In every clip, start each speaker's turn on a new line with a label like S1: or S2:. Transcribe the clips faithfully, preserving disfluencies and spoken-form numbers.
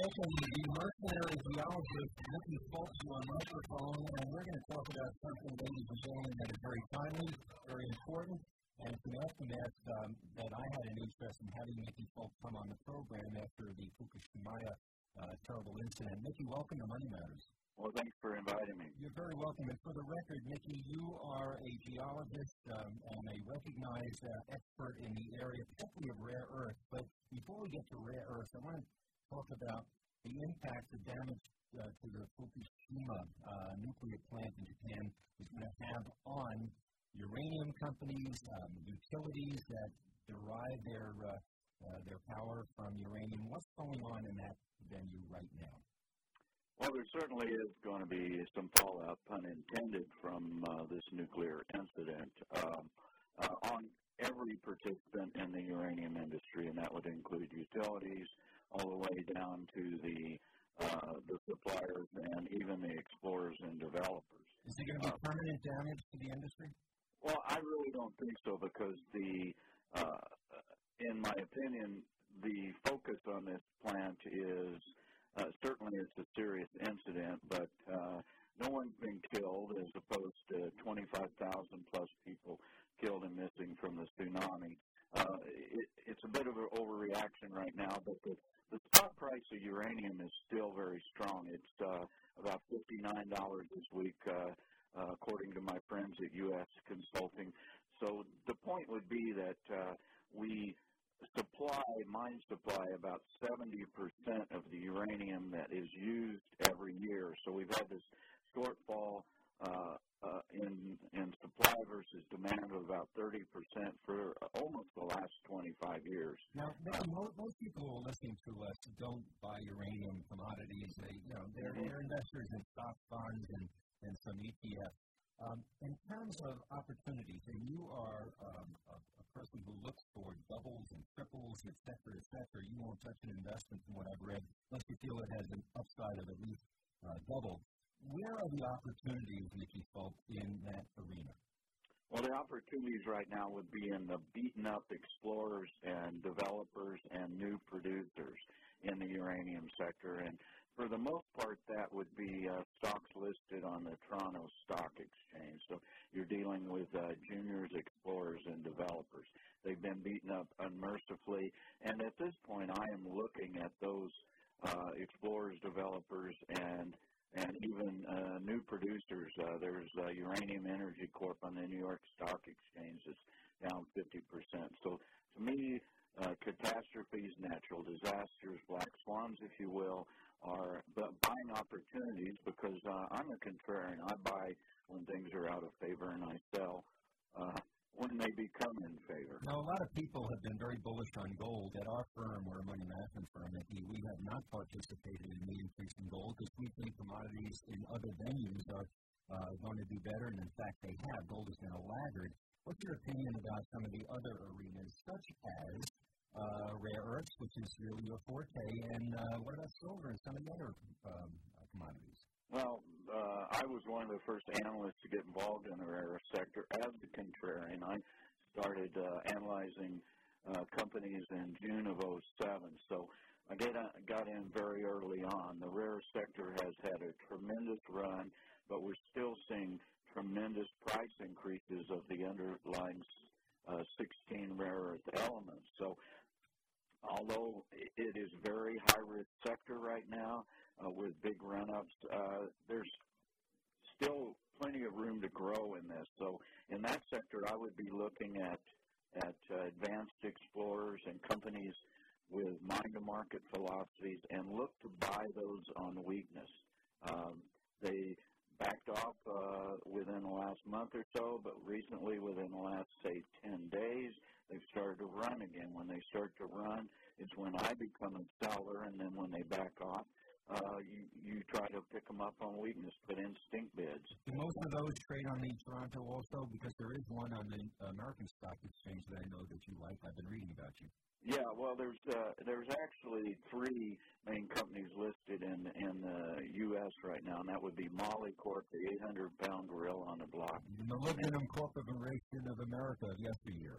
S1: welcome the mercenary geologist, Nicky Fultz, to our microphone, and we're going to talk about something, ladies and gentlemen, that is very timely, very important, and it's an aftermath um, that I had an interest in having Nicky Fultz come on the program after the Fukushima uh, terrible incident. Nicky, welcome to Money Matters.
S2: Well, thanks for inviting me.
S1: You're very welcome. And for the record, Nicky, you are a geologist um, and a recognized uh, expert in the area, particularly of rare earth. But before we get to rare earth, I want to talk about the impact the damage uh, to the Fukushima uh, nuclear plant in Japan is going to have on uranium companies, um, utilities that derive their uh, uh, their power from uranium. What's going on in that venue right now?
S2: Well, there certainly is going to be some fallout, pun intended, from uh, this nuclear incident um, uh, on every participant in the uranium industry, and that would include utilities all the way down to the uh, the suppliers and even the explorers and developers.
S1: Is there going to be uh, permanent damage to the industry?
S2: Well, I really don't think so because the, uh, in my opinion, the focus on this plant is Uh, certainly it's a serious incident, but uh, no one's been killed as opposed to twenty-five thousand plus people killed and missing from the tsunami. Uh, it, it's a bit of an overreaction right now, but the, the stock price of uranium is still very strong. It's uh, about fifty-nine dollars this week, uh, uh, according to my friends at U S Consulting. So the point would be that uh, we supply, mine supply, about seventy percent of the uranium that is used every year. So we've had this shortfall uh, uh, in in supply versus demand of about thirty percent for almost the last twenty-five years.
S1: Now, uh, most, most people who are listening to us don't buy uranium commodities. They, you know, they're, mm-hmm. they're investors in stock funds and, and some E T Fs. Um, in terms of opportunities, and you are um, a, a person who looks for doubles and triples, et cetera, et cetera, you won't touch an investment from what I've read unless you feel it has an upside of at least uh, double. Where are the opportunities, Nicky Fultz, in that arena?
S2: Well, the opportunities right now would be in the beaten-up explorers and developers and new producers in the uranium sector. And for the most part, that would be uh, stocks listed on the Toronto Stock Exchange. So you're dealing with uh, juniors, explorers, and developers. They've been beaten up unmercifully. And at this point, I am looking at those uh, explorers, developers, and and even uh, new producers. Uh, there's uh, Uranium Energy Corp on the New York Stock Exchange is down fifty percent. So to me, uh, catastrophes, natural disasters, black swans, if you will, are buying opportunities because uh, I'm a contrarian. I buy when things are out of favor and I sell uh, when they become in favor.
S1: Now, a lot of people have been very bullish on gold. At our firm, we're a money management firm, we have not participated in the increase in gold because we think commodities in other venues are uh, going to do better, and in fact they have. Gold has been a laggard. What's your opinion about some of the other arenas, such as Uh, rare earths, which is really your forte, and uh, what about silver and some of the other um, uh, commodities?
S2: Well, uh, I was one of the first analysts to get involved in the rare earth sector as the contrarian. I started uh, analyzing uh, companies in June of oh seven, so I get, uh, got in very early on. The rare earth sector has had a tremendous run, but we're still seeing tremendous price increases of the underlying uh, sixteen rare earth elements. So although it is a very high-risk sector right now uh, with big run-ups, uh, there's still plenty of room to grow in this. So in that sector, I would be looking at, at uh, advanced explorers and companies with mind-to-market philosophies and look to buy those on weakness. Um, they backed off uh, within the last month or so, but recently within the last, say, ten days, they've started to run again. When they start to run, it's when I become a seller, and then when they back off, uh, you, you try to pick them up on weakness, put in stink bids.
S1: Do most of those trade on the Toronto also? Because there is one on the American Stock Exchange that I know that you like. I've been reading about you.
S2: Yeah, well, there's uh, there's actually three main companies listed in in the U S right now, and that would be Moly Corp, the eight hundred pound gorilla on the block.
S1: The Molybdenum Corporation of America of yesteryear.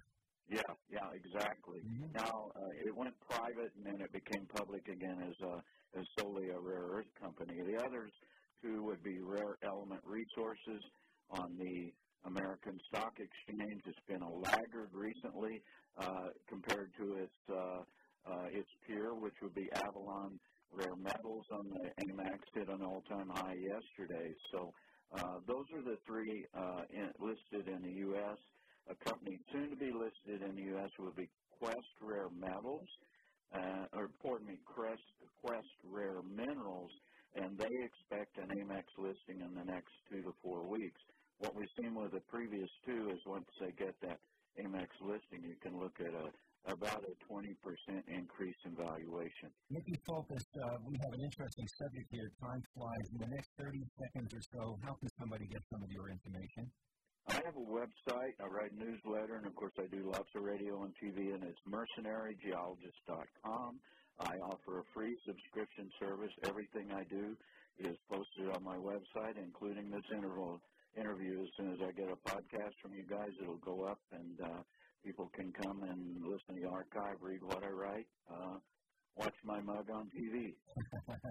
S2: Yeah, yeah, exactly.
S1: Mm-hmm.
S2: Now, uh, it went private, and then it became public again as a, as solely a rare earth company. The others two would be Rare Element Resources on the American Stock Exchange. It's been a laggard recently uh, compared to its uh, uh, its peer, which would be Avalon Rare Metals on the A M A X, hit an all-time high yesterday. So uh, those are the three uh, in, listed in the U S A company soon to be listed in the U S would be Quest Rare Metals, uh, or pardon me, Quest, Quest Rare Minerals, and they expect an A M A X listing in the next two to four weeks. What we've seen with the previous two is once they get that A M A X listing, you can look at a about a twenty percent increase in valuation.
S1: Mickey Focus, uh, we have an interesting subject here. Time flies. In the next thirty seconds or so, how can somebody get some of your information?
S2: I have a website. I write a newsletter, and, of course, I do lots of radio and T V, and it's mercenary geologist dot com. I offer a free subscription service. Everything I do is posted on my website, including this interval interview. As soon as I get a podcast from you guys, it'll go up, and uh, people can come and listen to the archive, read what I write, uh, watch my mug on T V.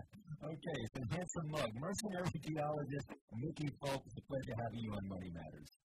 S1: Okay, so handsome mug. Mercenary geologist Mickey Focus, a pleasure having you on Money Matters.